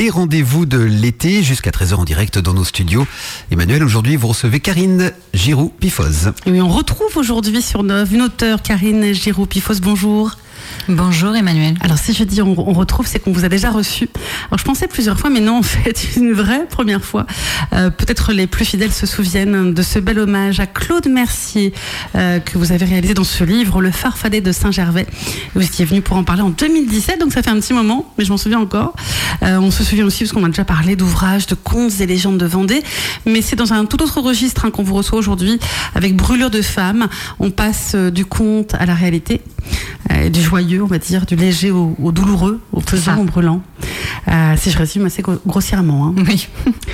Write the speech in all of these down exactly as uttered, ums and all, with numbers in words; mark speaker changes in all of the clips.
Speaker 1: les rendez-vous de l'été jusqu'à treize heures en direct dans nos studios. Emmanuel, aujourd'hui, vous recevez Karine Giroux-Pifoz.
Speaker 2: Et oui, on retrouve aujourd'hui sur Nove une auteure, Karine Giroux-Pifoz. Bonjour.
Speaker 3: Bonjour Emmanuel.
Speaker 2: Alors si je dis on, on retrouve, c'est qu'on vous a déjà reçu. Alors je pensais plusieurs fois, mais non, en fait, une vraie première fois. Euh, peut-être les plus fidèles se souviennent de ce bel hommage à Claude Mercier euh, que vous avez réalisé dans ce livre, Le Farfadet de Saint-Gervais. Vous étiez venu pour en parler en deux mille dix-sept, donc ça fait un petit moment, mais je m'en souviens encore. Euh, on se souvient aussi parce qu'on a déjà parlé d'ouvrages, de contes et légendes de Vendée, mais c'est dans un tout autre registre hein, qu'on vous reçoit aujourd'hui avec Brûlure de femmes. On passe euh, du conte à la réalité, euh, du joyeux, on va dire, du léger au, au douloureux, au pesant, au brûlant. Euh, si je résume assez grossièrement. Hein.
Speaker 3: Oui.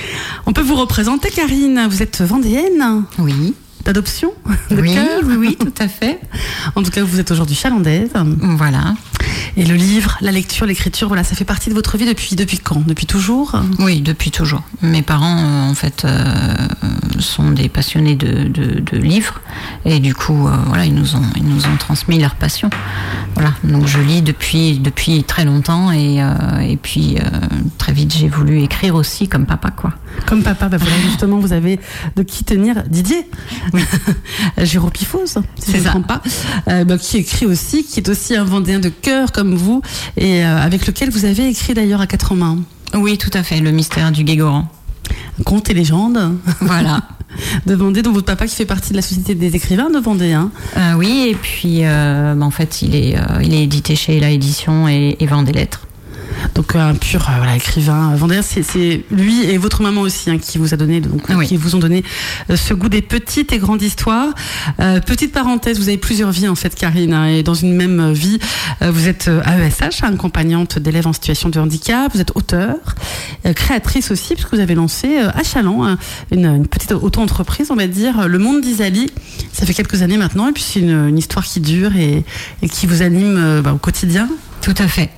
Speaker 2: On peut vous représenter, Karine. Vous êtes vendéenne.
Speaker 3: Oui.
Speaker 2: D'adoption, de
Speaker 3: oui,
Speaker 2: cœur.
Speaker 3: Oui, oui, tout à fait.
Speaker 2: En tout cas, vous êtes aujourd'hui chalandaise.
Speaker 3: Voilà.
Speaker 2: Et le livre, la lecture, l'écriture, voilà, ça fait partie de votre vie depuis, depuis quand ? Depuis toujours ?
Speaker 3: Oui, depuis toujours. Mes parents, euh, en fait, euh, sont des passionnés de, de, de livres. Et du coup, euh, voilà, ils nous ont, ils nous ont transmis leur passion. Voilà. Donc, je lis depuis, depuis très longtemps. Et, euh, et puis, euh, très vite, j'ai voulu écrire aussi comme papa, quoi.
Speaker 2: Comme papa, bah voilà, justement, vous avez de qui tenir Didier. Oui. Giroux-Pifoz, si je ne me trompe pas. Euh, bah, qui écrit aussi, qui est aussi un Vendéen de cœur, comme vous, et euh, avec lequel vous avez écrit d'ailleurs à quatre mains.
Speaker 3: Oui, tout à fait, Le Mystère du Guégoran.
Speaker 2: Contes et légendes.
Speaker 3: Voilà.
Speaker 2: De Vendée, dont votre papa qui fait partie de la Société des écrivains de Vendée. Hein.
Speaker 3: Euh, oui, et puis euh, bah, en fait, il est, euh, il est édité chez La Édition et, et Vendée Lettres.
Speaker 2: Donc un pur euh, voilà, écrivain vendéen, c'est, c'est lui et votre maman aussi hein, qui vous a donné, donc
Speaker 3: oui.
Speaker 2: qui vous ont donné euh, ce goût des petites et grandes histoires. Euh, petite parenthèse, vous avez plusieurs vies en fait, Karine, hein, et dans une même vie, euh, vous êtes euh, A E S H, hein, accompagnante d'élèves en situation de handicap. Vous êtes auteure, euh, créatrice aussi, puisque vous avez lancé euh, à Chaland hein, une, une petite auto-entreprise, on va dire, Le Monde d'Isalie. Ça fait quelques années maintenant, et puis c'est une, une histoire qui dure et, et qui vous anime euh, bah, au quotidien.
Speaker 3: Tout à fait.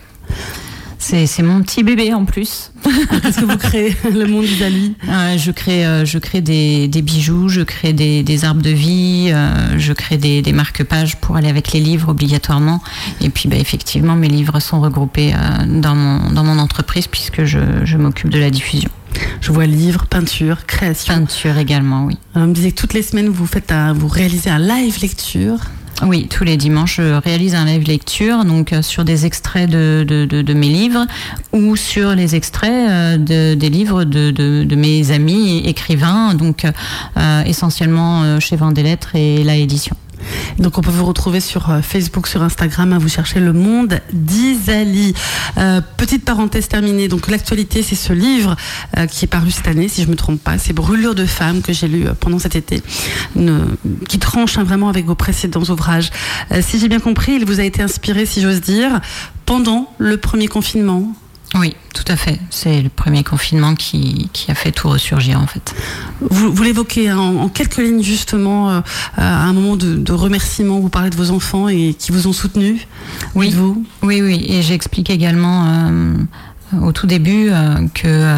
Speaker 3: C'est, c'est mon petit bébé en plus.
Speaker 2: Qu'est-ce que vous créez, Le Monde d'Isalie ?
Speaker 3: euh, Je crée, euh, je crée des, des bijoux, je crée des, des arbres de vie, euh, je crée des, des marque-pages pour aller avec les livres obligatoirement. Et puis, bah, effectivement, mes livres sont regroupés euh, dans mon dans mon entreprise puisque je, je m'occupe de la diffusion.
Speaker 2: Je vois livres, peinture, création.
Speaker 3: Peinture également, oui.
Speaker 2: Alors, on me disait que toutes les semaines vous faites un, vous réalisez un live lecture.
Speaker 3: Oui, tous les dimanches, je réalise un live lecture, donc euh, sur des extraits de, de, de, de mes livres ou sur les extraits euh, de, des livres de, de, de mes amis écrivains, donc euh, essentiellement euh, chez Vendée Lettres et La Édition.
Speaker 2: Donc on peut vous retrouver sur Facebook, sur Instagram, hein, vous cherchez Le Monde d'Isalie. Euh, petite parenthèse terminée, donc l'actualité c'est ce livre euh, qui est paru cette année, si je ne me trompe pas, c'est Brûlure de femmes que j'ai lu euh, pendant cet été, une, qui tranche hein, vraiment avec vos précédents ouvrages. Euh, si j'ai bien compris, il vous a été inspiré, si j'ose dire, pendant le premier confinement.
Speaker 3: Oui, tout à fait. C'est le premier confinement qui, qui a fait tout ressurgir en fait.
Speaker 2: Vous, vous l'évoquez hein, en, en quelques lignes justement, euh, à un moment de, de remerciement, vous parlez de vos enfants et qui vous ont soutenu.
Speaker 3: Oui,
Speaker 2: vous.
Speaker 3: oui, oui. Et j'explique également euh, au tout début euh, que euh,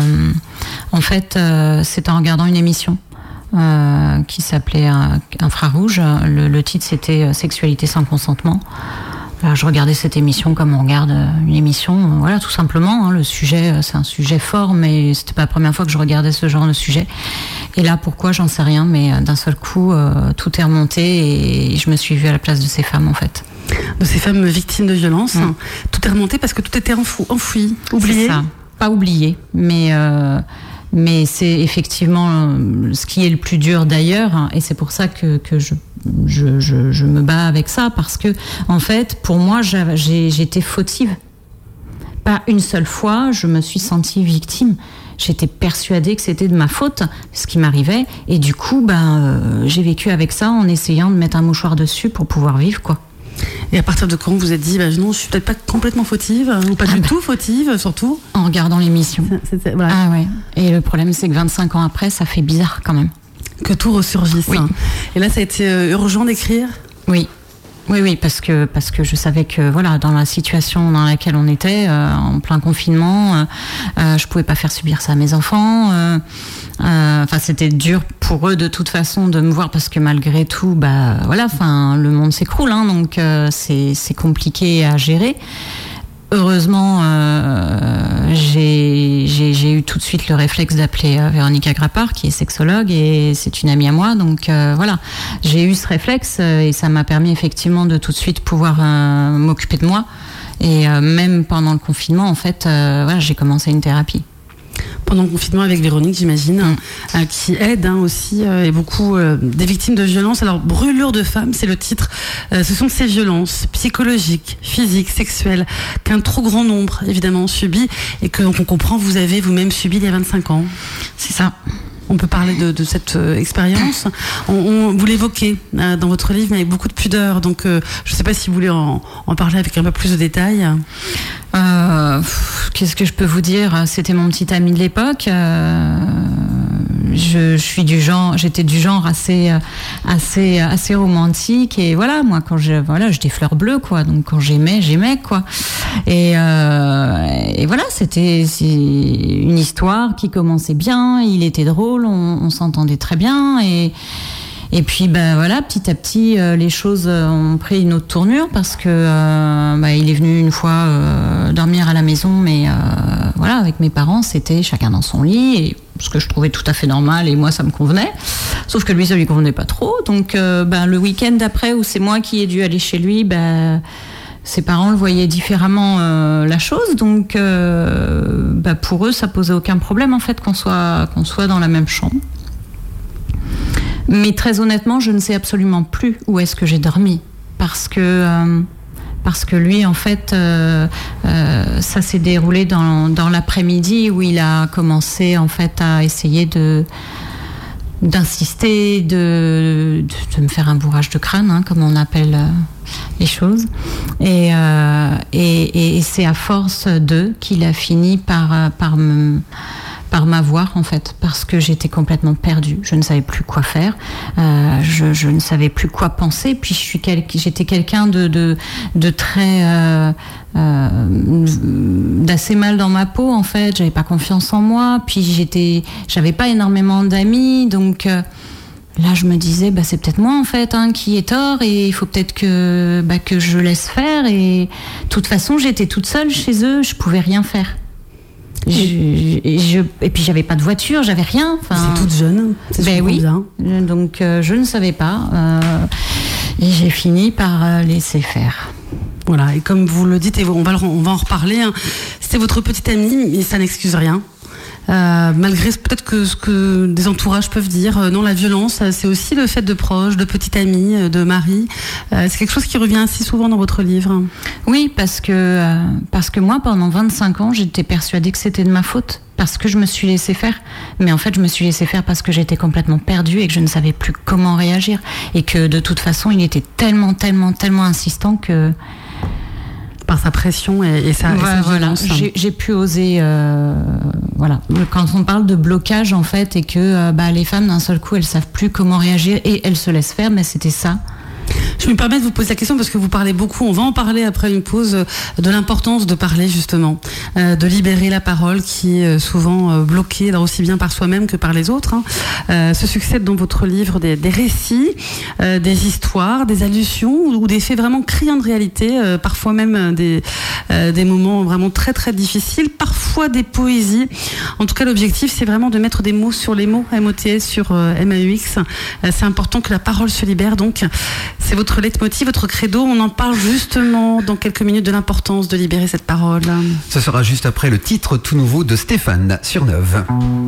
Speaker 3: en fait euh, c'est en regardant une émission euh, qui s'appelait euh, Infrarouge. Le, le titre c'était Sexualité sans consentement. Alors, je regardais cette émission comme on regarde une émission, voilà, tout simplement. Hein, le sujet, c'est un sujet fort, mais c'était pas la première fois que je regardais ce genre de sujet. Et là, pourquoi, j'en sais rien, mais d'un seul coup, euh, tout est remonté et je me suis vue à la place de ces femmes, en fait.
Speaker 2: De ces femmes victimes de violences. Mmh. Tout est remonté parce que tout était enfou, enfoui, oublié.
Speaker 3: C'est ça. Pas oublié, mais... Euh, Mais c'est effectivement ce qui est le plus dur d'ailleurs, et c'est pour ça que, que je, je, je, je me bats avec ça, parce que en fait, pour moi, j'ai, j'étais fautive. Pas une seule fois, je me suis sentie victime. J'étais persuadée que c'était de ma faute, ce qui m'arrivait, et du coup, ben, euh, j'ai vécu avec ça en essayant de mettre un mouchoir dessus pour pouvoir vivre, quoi.
Speaker 2: Et à partir de quand vous vous êtes dit, bah, non, je suis peut-être pas complètement fautive, ou pas ah du bah. tout fautive, surtout
Speaker 3: en regardant l'émission.
Speaker 2: C'est, c'est, voilà.
Speaker 3: Ah ouais. Et le problème, c'est que vingt-cinq ans après, ça fait bizarre quand même.
Speaker 2: Que tout ressurgisse.
Speaker 3: Oui.
Speaker 2: Hein. Et là, ça a été euh, urgent d'écrire ?
Speaker 3: Oui. Oui, oui, parce que, parce que je savais que, voilà, dans la situation dans laquelle on était, euh, en plein confinement, euh, euh, je pouvais pas faire subir ça à mes enfants. Euh, euh, enfin, c'était dur pour eux, de toute façon, de me voir, parce que malgré tout, bah, voilà, enfin, le monde s'écroule, hein, donc euh, c'est, c'est compliqué à gérer. heureusement, euh, j'ai, j'ai, j'ai eu tout de suite le réflexe d'appeler euh, Véronica Grappard, qui est sexologue, et c'est une amie à moi. Donc euh, voilà, j'ai eu ce réflexe euh, et ça m'a permis effectivement de tout de suite pouvoir euh, m'occuper de moi. Et euh, même pendant le confinement, en fait, euh, voilà, j'ai commencé une thérapie.
Speaker 2: Pendant le confinement avec Véronique, j'imagine,
Speaker 3: Mm.
Speaker 2: euh, qui aide hein, aussi, euh, et beaucoup euh, des victimes de violences. Alors, Brûlure de femmes, c'est le titre. Euh, ce sont ces violences psychologiques, physiques, sexuelles, qu'un trop grand nombre, évidemment, subit, et que, qu'on comprend, vous avez vous-même subi il y a vingt-cinq ans.
Speaker 3: C'est ça.
Speaker 2: On peut parler de, de cette euh, expérience. On, on, vous l'évoquez euh, dans votre livre, mais avec beaucoup de pudeur. Donc, euh, je ne sais pas si vous voulez en, en parler avec un peu plus de détails.
Speaker 3: Euh, pff, qu'est-ce que je peux vous dire ? C'était mon petit ami de l'époque. Euh, je, je suis du genre, j'étais du genre assez, assez, assez romantique. Et voilà, moi, quand je, voilà, j'étais fleur bleue, quoi. Donc, quand j'aimais, j'aimais, quoi. Et, euh, et voilà, c'était c'est une histoire qui commençait bien. Il était drôle, on, on s'entendait très bien. Et Et puis ben voilà, petit à petit, euh, les choses ont pris une autre tournure parce que euh, bah, il est venu une fois euh, dormir à la maison, mais euh, voilà, avec mes parents, c'était chacun dans son lit, et ce que je trouvais tout à fait normal, et moi ça me convenait. Sauf que lui, ça lui convenait pas trop. Donc euh, ben le week-end d'après, où c'est moi qui ai dû aller chez lui, ben ses parents le voyaient différemment euh, la chose, donc euh, ben, pour eux, ça posait aucun problème en fait qu'on soit qu'on soit dans la même chambre. Mais très honnêtement, je ne sais absolument plus où est-ce que j'ai dormi. Parce que, euh, parce que lui, en fait, euh, euh, ça s'est déroulé dans, dans l'après-midi où il a commencé, en fait, à essayer de, d'insister, de, de, de me faire un bourrage de crâne, hein, comme on appelle euh, les choses. Et, euh, et, et c'est à force d'eux qu'il a fini par, par me... par m'avoir en fait, parce que j'étais complètement perdue, je ne savais plus quoi faire, euh, je, je ne savais plus quoi penser, puis je suis quel, j'étais quelqu'un de, de, de très euh, euh, d'assez mal dans ma peau en fait, j'avais pas confiance en moi, puis j'étais, j'avais pas énormément d'amis, donc euh, là je me disais bah, c'est peut-être moi en fait hein, qui ai tort, et il faut peut-être que, bah, que je laisse faire, et de toute façon j'étais toute seule chez eux, je pouvais rien faire. Je, je, et puis j'avais pas de voiture, j'avais rien.
Speaker 2: Enfin, c'est toute jeune. C'est
Speaker 3: ben oui.
Speaker 2: Bien.
Speaker 3: Donc euh, je ne savais pas. Euh, et j'ai fini par euh, laisser faire.
Speaker 2: Voilà. Et comme vous le dites, et on va, on va en reparler. Hein, c'était votre petite amie, mais ça n'excuse rien. Euh, malgré peut-être que ce que des entourages peuvent dire, euh, non, la violence, c'est aussi le fait de proches, de petite amie, de mari. Euh, c'est quelque chose qui revient assez souvent dans votre livre.
Speaker 3: Oui, parce que euh, parce que moi, pendant vingt-cinq ans, j'étais persuadée que c'était de ma faute, parce que je me suis laissée faire. Mais en fait, je me suis laissée faire parce que j'étais complètement perdue et que je ne savais plus comment réagir, et que de toute façon, il était tellement, tellement, tellement insistant que
Speaker 2: par sa pression et, et sa,
Speaker 3: ouais,
Speaker 2: et sa
Speaker 3: voilà,
Speaker 2: violence.
Speaker 3: J'ai, j'ai pu oser. Euh, voilà. Quand on parle de blocage en fait, et que euh, bah, les femmes d'un seul coup elles savent plus comment réagir et elles se laissent faire, mais c'était ça.
Speaker 2: Je me permets de vous poser la question parce que vous parlez beaucoup, on va en parler après une pause, de l'importance de parler justement, euh, de libérer la parole qui est souvent euh, bloquée, alors aussi bien par soi-même que par les autres. Hein. Euh, se succèdent dans votre livre des, des récits, euh, des histoires, des allusions ou des faits vraiment criants de réalité, euh, parfois même des, euh, des moments vraiment très très difficiles, parfois des poésies. En tout cas, l'objectif c'est vraiment de mettre des mots sur les mots, M O T S sur euh, M A U X. Euh, c'est important que la parole se libère, donc c'est votre leitmotiv, votre credo. On en parle justement dans quelques minutes de l'importance de libérer cette parole.
Speaker 1: Ce sera juste après le titre tout nouveau de Stéphane sur Neuve.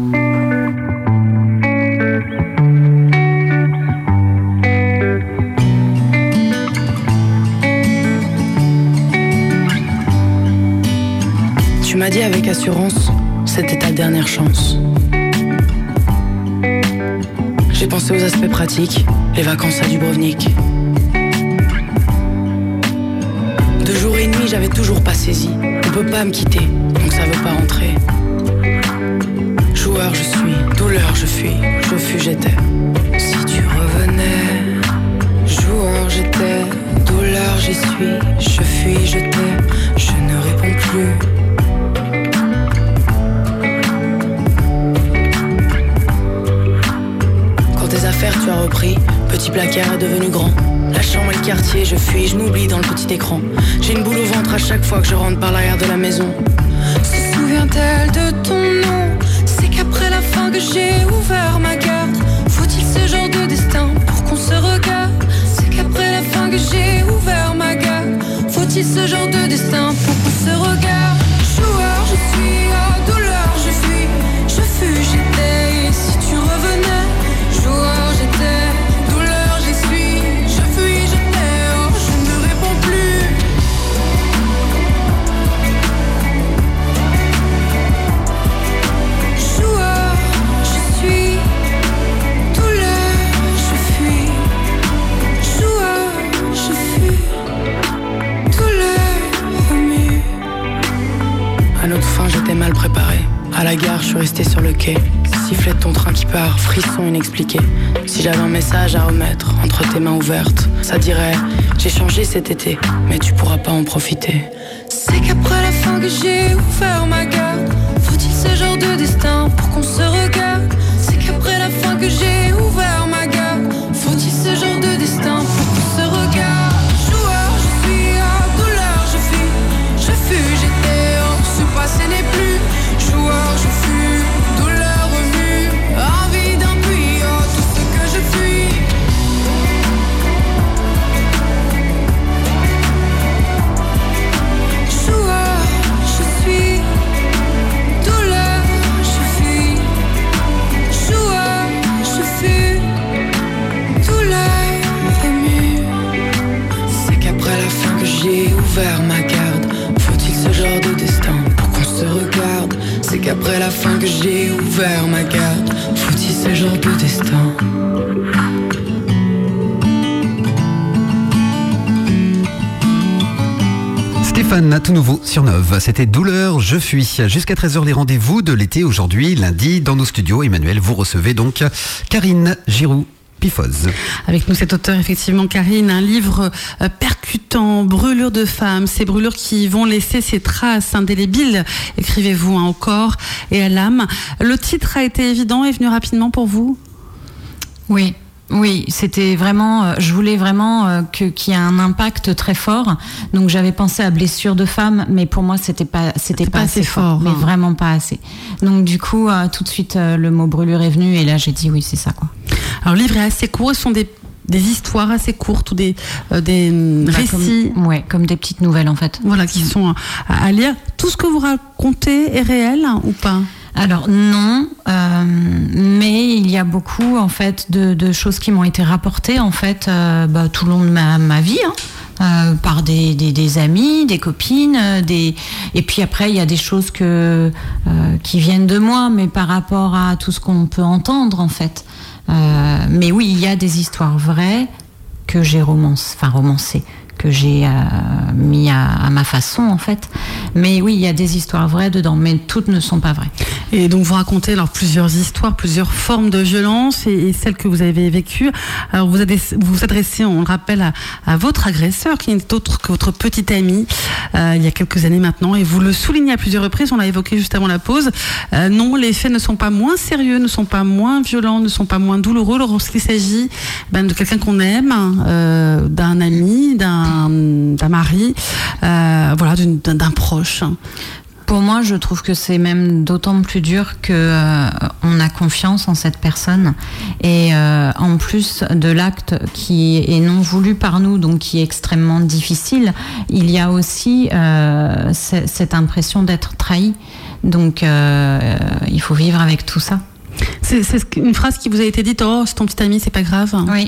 Speaker 4: Tu m'as dit avec assurance, c'était ta dernière chance. J'ai pensé aux aspects pratiques, les vacances à Dubrovnik. De jour et nuit, j'avais toujours pas saisi. On peut pas me quitter, donc ça veut pas rentrer. Joueur, je suis, douleur, je fuis, je fus, j'étais. Si tu revenais, joueur, j'étais, douleur, j'y suis, je fuis, je t'ai, je ne réponds plus. Quand tes affaires tu as repris, petit placard est devenu grand. La chambre est quartier, je fuis, je m'oublie dans le petit écran. J'ai une boule au ventre à chaque fois que je rentre par l'arrière de la maison. Se souvient-elle de ton nom? C'est qu'après la fin que j'ai ouvert ma garde. Faut-il ce genre de destin pour qu'on se regarde? C'est qu'après la fin que j'ai ouvert ma garde. Faut-il ce genre de destin pour qu'on se regarde? Joueur, je suis, à douleur, je fuis. Je fus, j'étais, et si tu revenais? Joueur, j'étais, douleur, j'y suis. Je fuis, j'étais, oh, je ne réponds plus. Joueur, je suis, douleur, je fuis. Joueur, je fuis, douleur, remue. À notre fin, j'étais mal préparé. À la gare, je suis resté sur le quai. Sifflet de ton train qui part, frisson inexpliqué. Si j'avais un message à remettre entre tes mains ouvertes, ça dirait: j'ai changé cet été, mais tu pourras pas en profiter. C'est qu'après la fin que j'ai ouvert ma garde. Faut-il ce genre de destin pour qu'on se regarde? C'est qu'après la fin que j'ai ouvert ma garde. Faut-il ce genre de destin pour qu'on se regarde? Joueur, je suis, à douleur, je fuis. Je fus, j'étais, oh, ce passé n'est plus. Joueur, je fuis, douleur remue, envie d'un puits, oh, tout ce que je fuis. Joueur, je suis, douleur, je fuis. Joueur, je fuis, douleur remue. C'est qu'après la fin que j'ai ouvert ma garde. Faut-il ce genre de destin pour qu'on se regarde? C'est qu'après la fin que j'ai ouvert ma garde. Faut-il ce genre de destin?
Speaker 1: Stéphane, à tout nouveau sur Nove. C'était Douleur, je fuis. Jusqu'à treize heures, les rendez-vous de l'été aujourd'hui, lundi, dans nos studios. Emmanuel, vous recevez donc Karine Giroux. Pifoz.
Speaker 2: Avec nous cet auteur, effectivement, Karine, un livre euh, percutant, Brûlures de femmes, ces brûlures qui vont laisser ces traces indélébiles, écrivez-vous, hein, au corps et à l'âme. Le titre a été évident, est venu rapidement pour vous?
Speaker 3: Oui. Oui, c'était vraiment, euh, je voulais vraiment euh, que, qu'il y ait un impact très fort. Donc j'avais pensé à Blessures de femmes, mais pour moi c'était pas, c'était pas, pas assez fort, fort mais hein. Vraiment pas assez. Donc du coup, euh, tout de suite euh, le mot brûlure est venu et là j'ai dit oui, c'est ça quoi.
Speaker 2: Alors le livre est assez court, ce sont des des histoires assez courtes ou des euh, des bah, récits,
Speaker 3: comme, ouais, comme des petites nouvelles en fait.
Speaker 2: Voilà, qui sont à, à lire. Tout ce que vous racontez est réel hein, ou pas?
Speaker 3: Alors non, euh, mais il y a beaucoup en fait de, de choses qui m'ont été rapportées en fait euh, bah, tout le long de ma, ma vie, hein, euh, par des, des, des amis, des copines, des et puis après il y a des choses que euh, qui viennent de moi, mais par rapport à tout ce qu'on peut entendre en fait. Euh, mais oui, il y a des histoires vraies que j'ai romance, enfin romancées. Que j'ai euh, mis à, à ma façon en fait, mais oui il y a des histoires vraies dedans, mais toutes ne sont pas vraies.
Speaker 2: Et donc vous racontez alors plusieurs histoires, plusieurs formes de violence et, et celles que vous avez vécues. Alors vous adressez, vous, vous adressez, on le rappelle, à, à votre agresseur qui n'est autre que votre petite amie euh, il y a quelques années maintenant, et vous le soulignez à plusieurs reprises, on l'a évoqué juste avant la pause. Euh, non, les faits ne sont pas moins sérieux, ne sont pas moins violents, ne sont pas moins douloureux lorsqu'il s'agit ben, de quelqu'un qu'on aime, euh, d'un ami, d'un d'un mari, euh, voilà, d'un, d'un proche.
Speaker 3: Pour moi, je trouve que c'est même d'autant plus dur que euh, on a confiance en cette personne et euh, en plus de l'acte qui est non voulu par nous, donc qui est extrêmement difficile, il y a aussi euh, c- cette impression d'être trahi. Donc, euh, il faut vivre avec tout ça.
Speaker 2: C'est, c'est une phrase qui vous a été dite. Oh, c'est ton petit ami, c'est pas grave.
Speaker 3: Oui.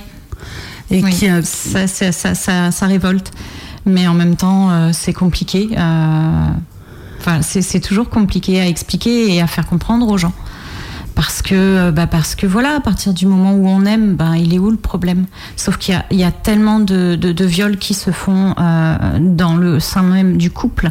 Speaker 2: Et oui,
Speaker 3: qui, euh, ça, ça, ça, ça, ça révolte, mais en même temps euh, c'est compliqué. Euh, enfin, c'est, c'est toujours compliqué à expliquer et à faire comprendre aux gens, parce que, bah, parce que voilà, à partir du moment où on aime, bah, il est où le problème? Sauf qu'il y a, il y a tellement de, de, de viols qui se font euh, dans le sein même du couple.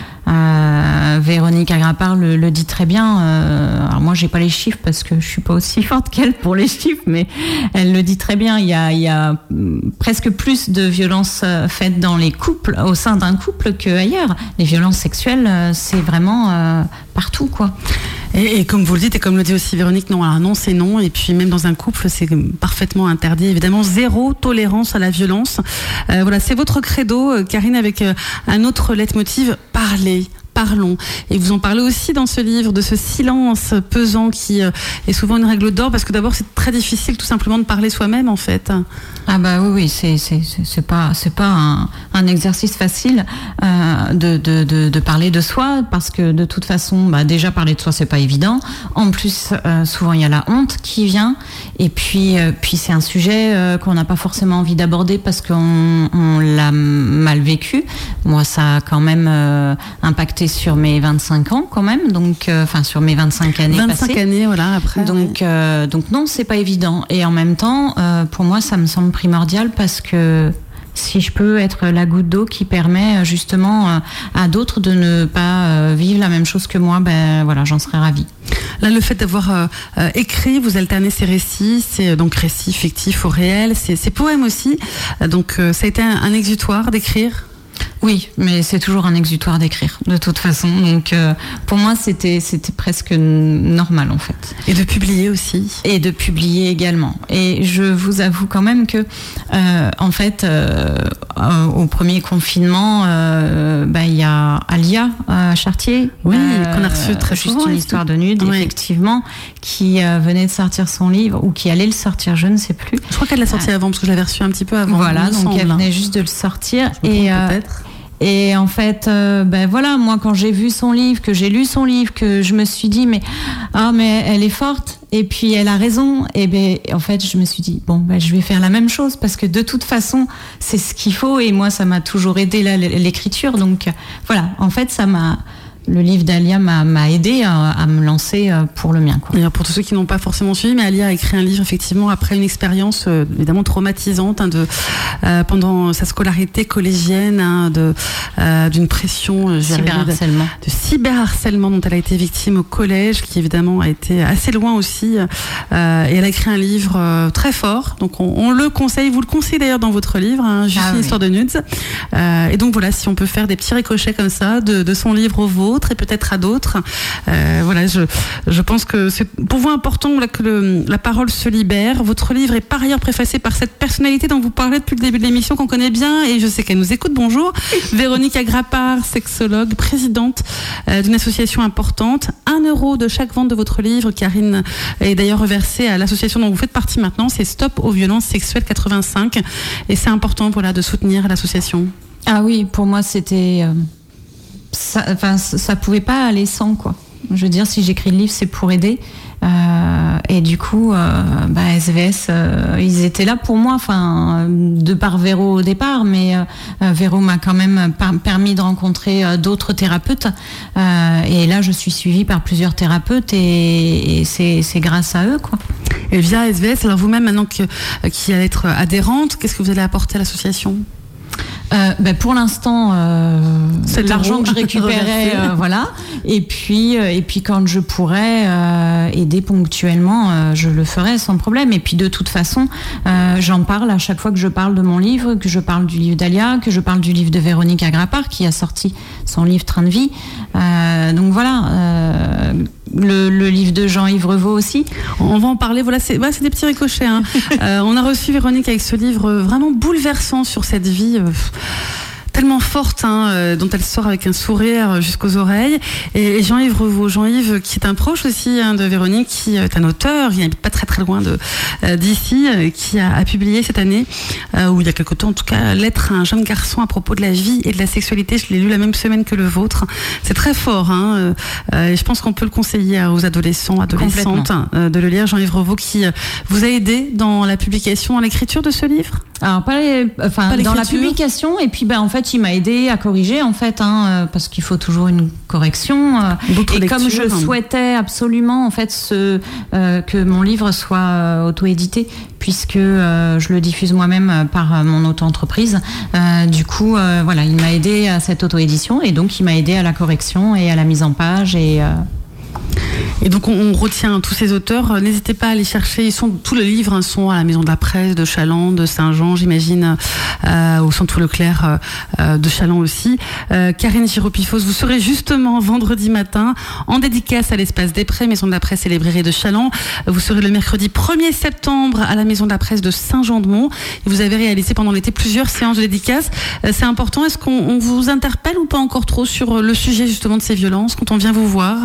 Speaker 3: Euh, Véronique Agrapard le, le dit très bien. Euh, alors moi, j'ai pas les chiffres parce que je suis pas aussi forte qu'elle pour les chiffres, mais elle le dit très bien. Il y a, il y a presque plus de violences faites dans les couples, au sein d'un couple, qu'ailleurs. Les violences sexuelles, c'est vraiment euh, partout, quoi.
Speaker 2: Et, et comme vous le dites, et comme le dit aussi Véronique, non, alors non, c'est non. Et puis même dans un couple, c'est parfaitement interdit. Évidemment, zéro tolérance à la violence. Euh, voilà, c'est votre credo, euh, Karine, avec euh, un autre leitmotiv, parler. Parlons. Et vous en parlez aussi dans ce livre de ce silence pesant qui euh, est souvent une règle d'or, parce que d'abord c'est très difficile tout simplement de parler soi-même en fait.
Speaker 3: Ah bah oui, oui, c'est c'est c'est pas c'est pas un, un exercice facile euh, de, de de de parler de soi, parce que de toute façon, bah déjà parler de soi c'est pas évident. En plus, euh, souvent il y a la honte qui vient, et puis euh, puis c'est un sujet euh, qu'on n'a pas forcément envie d'aborder parce qu'on on l'a mal vécu. Moi, ça a quand même euh, impacté sur mes vingt-cinq ans quand même, donc enfin euh, sur mes vingt-cinq années
Speaker 2: vingt-cinq
Speaker 3: passées.
Speaker 2: années, voilà, après.
Speaker 3: Donc euh, donc non, c'est pas évident. Et en même temps, euh, pour moi, ça me semble primordial, parce que si je peux être la goutte d'eau qui permet justement euh, à d'autres de ne pas euh, vivre la même chose que moi, ben voilà, j'en serais ravie.
Speaker 2: Là, le fait d'avoir euh, euh, écrit, vous alternez ces récits, c'est donc récits fictifs au réel, c'est, c'est poèmes aussi. Donc euh, ça a été un, un exutoire d'écrire.
Speaker 3: Oui, mais c'est toujours un exutoire d'écrire, de toute façon. Donc, euh, pour moi, c'était c'était presque normal, en fait.
Speaker 2: Et de publier aussi.
Speaker 3: Et de publier également. Et je vous avoue quand même que, euh, en fait, euh, euh, au premier confinement, euh, bah, il y a Alia à Chartier.
Speaker 2: Oui,
Speaker 3: euh,
Speaker 2: qu'on a reçu très
Speaker 3: Juste
Speaker 2: souvent.
Speaker 3: une histoire de nude,
Speaker 2: oui.
Speaker 3: effectivement, qui euh, venait de sortir son livre, ou qui allait le sortir, je ne sais plus.
Speaker 2: Je crois qu'elle l'a sorti euh, avant, parce que je l'avais reçu un petit peu avant.
Speaker 3: Voilà, donc
Speaker 2: semble.
Speaker 3: Elle venait juste de le sortir.
Speaker 2: Je
Speaker 3: et
Speaker 2: euh, peut-être.
Speaker 3: Et en fait, euh, ben voilà, moi quand j'ai vu son livre, que j'ai lu son livre, que je me suis dit mais ah mais elle est forte, et puis elle a raison, et ben en fait je me suis dit bon ben je vais faire la même chose, parce que de toute façon c'est ce qu'il faut, et moi ça m'a toujours aidé là, l'écriture, donc voilà, en fait ça m'a le livre d'Alia m'a, m'a aidé à, à me lancer pour le mien, quoi.
Speaker 2: Et pour tous ceux qui n'ont pas forcément suivi, mais Alia a écrit un livre effectivement après une expérience euh, évidemment traumatisante hein, de, euh, pendant sa scolarité collégienne, hein, de, euh, d'une pression euh,
Speaker 3: cyberharcèlement.
Speaker 2: De, de cyberharcèlement dont elle a été victime au collège, qui évidemment a été assez loin aussi. Euh, et elle a écrit un livre euh, très fort, donc on, on le conseille, vous le conseillez d'ailleurs dans votre livre, hein, Juste ah, une oui. histoire de nudes. Euh, et donc voilà, si on peut faire des petits ricochets comme ça de, de son livre au vôtre, et peut-être à d'autres. Euh, voilà, je, je pense que c'est pour vous important là, que le, la parole se libère. Votre livre est par ailleurs préfacé par cette personnalité dont vous parlez depuis le début de l'émission, qu'on connaît bien, et je sais qu'elle nous écoute. Bonjour. Véronique Agrapard, sexologue, présidente euh, d'une association importante. Un euro de chaque vente de votre livre, Karine, est d'ailleurs reversé à l'association dont vous faites partie maintenant. C'est Stop aux violences sexuelles quatre-vingt-cinq. Et c'est important voilà, de soutenir l'association.
Speaker 3: Ah oui, pour moi, c'était... Euh... Ça, enfin, ça pouvait pas aller sans, quoi. Je veux dire, si j'écris le livre, c'est pour aider. Euh, et du coup, euh, bah, S V S, euh, ils étaient là pour moi, enfin, de par Véro au départ, mais euh, Véro m'a quand même par- permis de rencontrer euh, d'autres thérapeutes. Euh, et là, je suis suivie par plusieurs thérapeutes, et, et c'est, c'est grâce à eux, quoi.
Speaker 2: Et via S V S, alors vous-même, maintenant que, qui allez être adhérente, qu'est-ce que vous allez apporter à l'association ?
Speaker 3: Euh, ben pour l'instant, euh, c'est l'argent que je récupérais, euh, voilà. Et puis, euh, et puis quand je pourrais euh, aider ponctuellement, euh, je le ferai sans problème. Et puis de toute façon, euh, j'en parle à chaque fois que je parle de mon livre, que je parle du livre d'Alia, que je parle du livre de Véronique Agrapard, qui a sorti son livre Train de vie. Euh, donc voilà. Euh, Le, le livre de Jean-Yves Revaux aussi.
Speaker 2: On va en parler. Voilà, c'est, voilà, c'est des petits ricochets. Hein. euh, on a reçu Véronique avec ce livre vraiment bouleversant sur cette vie. Euh, tellement forte, hein, euh, dont elle sort avec un sourire jusqu'aux oreilles. Et, et Jean-Yves Revaux, Jean-Yves qui est un proche aussi hein, de Véronique, qui est un auteur, il n'habite pas très très loin de, euh, d'ici, euh, qui a, a publié cette année, euh, ou il y a quelque temps en tout cas, Lettre à un jeune garçon à propos de la vie et de la sexualité. Je l'ai lu la même semaine que le vôtre. C'est très fort, hein, euh, et je pense qu'on peut le conseiller aux adolescents, adolescentes, euh, de le lire. Jean-Yves Revaux qui euh, vous a aidé dans la publication, dans l'écriture de ce livre.
Speaker 3: Alors pas, les, enfin pas dans la publication, et puis ben en fait il m'a aidé à corriger en fait hein, parce qu'il faut toujours une correction euh, et lecture, comme je hein. souhaitais absolument en fait ce, euh, que mon livre soit euh, auto-édité puisque euh, je le diffuse moi-même par euh, mon auto-entreprise, euh, du coup euh, voilà, il m'a aidé à cette auto-édition et donc il m'a aidé à la correction et à la mise en page et euh,
Speaker 2: Et donc on, on retient tous ces auteurs. N'hésitez pas à les chercher. Ils sont, tous les livres hein, sont à la Maison de la Presse de Challans, de Saint-Jean, j'imagine, euh, au Centre Leclerc euh, de Challans aussi. Euh, Karine Giroux-Pifos, vous serez justement vendredi matin en dédicace à l'Espace des Prés, Maison de la Presse et librairie de Challans. Vous serez le mercredi premier septembre à la Maison de la Presse de Saint-Jean-de-Mont. Et vous avez réalisé pendant l'été plusieurs séances de dédicace. Euh, c'est important. Est-ce qu'on on vous interpelle ou pas encore trop sur le sujet justement de ces violences quand on vient vous voir ?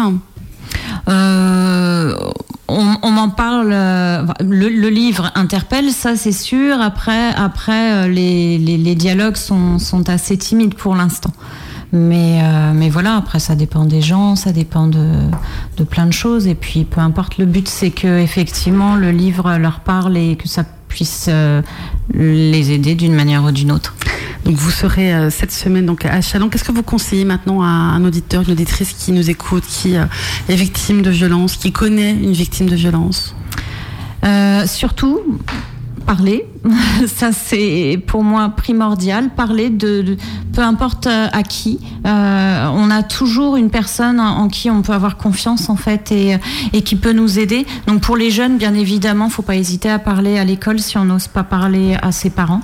Speaker 3: Euh, on, on m'en parle. Euh, le, le livre interpelle, ça c'est sûr. Après, après les, les, les dialogues sont, sont assez timides pour l'instant. Mais, euh, mais voilà, après ça dépend des gens, ça dépend de, de plein de choses. Et puis peu importe, le but c'est que effectivement le livre leur parle et que ça puisse euh, les aider d'une manière ou d'une autre.
Speaker 2: Donc vous serez euh, cette semaine donc à Challans. Qu'est-ce que vous conseillez maintenant à un auditeur, une auditrice qui nous écoute, qui euh, est victime de violence, qui connaît une victime de violence ?
Speaker 3: euh, Surtout parler, ça c'est pour moi primordial. Parler de, de peu importe à qui. Euh, on a toujours une personne en qui on peut avoir confiance en fait et, et qui peut nous aider. Donc pour les jeunes, bien évidemment, faut pas hésiter à parler à l'école si on n'ose pas parler à ses parents.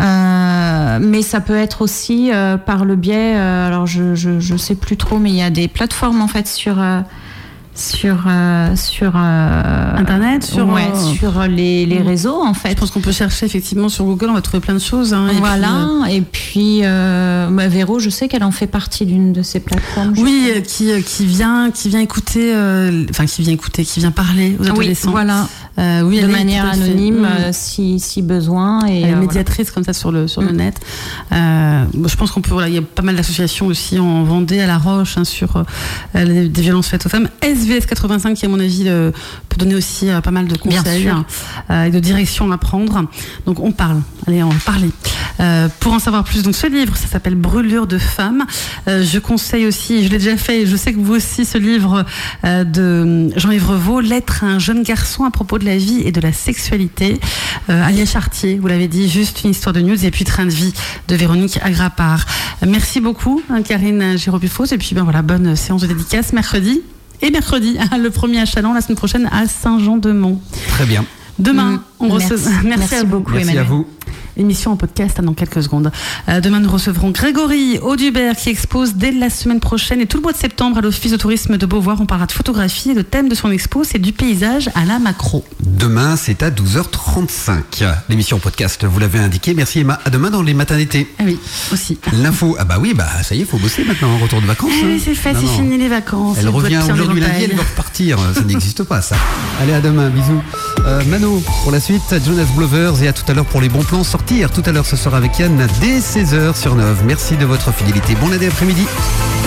Speaker 3: Euh, mais ça peut être aussi euh, par le biais. Euh, alors je, je je sais plus trop, mais il y a des plateformes en fait sur. Euh, sur euh, sur euh,
Speaker 2: internet, sur
Speaker 3: ouais,
Speaker 2: euh,
Speaker 3: sur les, les réseaux en fait.
Speaker 2: Je pense qu'on peut chercher effectivement sur Google, on va trouver plein de choses. Hein, et
Speaker 3: voilà.
Speaker 2: puis, euh...
Speaker 3: Et puis euh, bah, Véro, je sais qu'elle en fait partie d'une de ces plateformes.
Speaker 2: Oui, euh, qui qui vient qui vient écouter, euh, enfin qui vient écouter, qui vient parler aux adolescents.
Speaker 3: Oui, voilà.
Speaker 2: Euh, oui,
Speaker 3: de manière anonyme,
Speaker 2: mmh.
Speaker 3: euh, si si besoin. Et
Speaker 2: elle est
Speaker 3: euh,
Speaker 2: médiatrice voilà. Comme ça sur le sur mmh. le net. Euh, je pense qu'on peut. Voilà, il y a pas mal d'associations aussi en Vendée, à La Roche, hein, sur euh, les, des violences faites aux femmes. S V S quatre-vingt-cinq qui à mon avis euh, peut donner aussi euh, pas mal de conseils euh, et de directions à prendre. Donc on parle. Allez, on va parler. Euh, pour en savoir plus, donc ce livre, ça s'appelle Brûlure de femmes. Euh, je conseille aussi, je l'ai déjà fait, et je sais que vous aussi, ce livre euh, de Jean-Yves Revaux, Lettre à un jeune garçon à propos de la vie et de la sexualité. Euh, Alia Chartier, vous l'avez dit, Juste une histoire de news, et puis Train de vie de Véronique Agrapard. Merci beaucoup, hein, Karine Giroux-Pifos, et puis ben voilà, bonne séance de dédicace mercredi. Et mercredi, le premier à Challans, la semaine prochaine à Saint-Jean-de-Mont.
Speaker 1: Très bien.
Speaker 2: Demain,
Speaker 3: mmh.
Speaker 2: on
Speaker 3: Merci.
Speaker 2: reçoit. Merci,
Speaker 3: Merci
Speaker 2: à
Speaker 3: beaucoup,
Speaker 1: Merci
Speaker 3: Emmanuel.
Speaker 1: à vous.
Speaker 2: Émission en podcast dans quelques secondes. Euh, demain, nous recevrons Grégory Audubert qui expose dès la semaine prochaine et tout le mois de septembre à l'Office de tourisme de Beauvoir. On parlera de photographie et le thème de son expo, c'est du paysage à la macro.
Speaker 1: Demain, c'est à douze heures trente-cinq. L'émission podcast, vous l'avez indiqué. Merci Emma. À demain dans les matins d'été.
Speaker 2: Ah oui, aussi.
Speaker 1: L'info, ah bah oui, bah ça y est, faut bosser maintenant, retour de vacances.
Speaker 2: Eh,
Speaker 1: hein.
Speaker 2: c'est fait,
Speaker 1: Non,
Speaker 2: c'est
Speaker 1: non.
Speaker 2: fini les vacances.
Speaker 1: Elle revient aujourd'hui lundi, elle va repartir. Ça n'existe pas, ça. Allez, à demain, bisous. Euh, Mano, pour la suite, Jonas Blovers, et à tout à l'heure pour les bons plans sortir. Tout à l'heure, ce soir avec Yann dès seize heures sur neuf. Merci de votre fidélité. Bon lundi après-midi.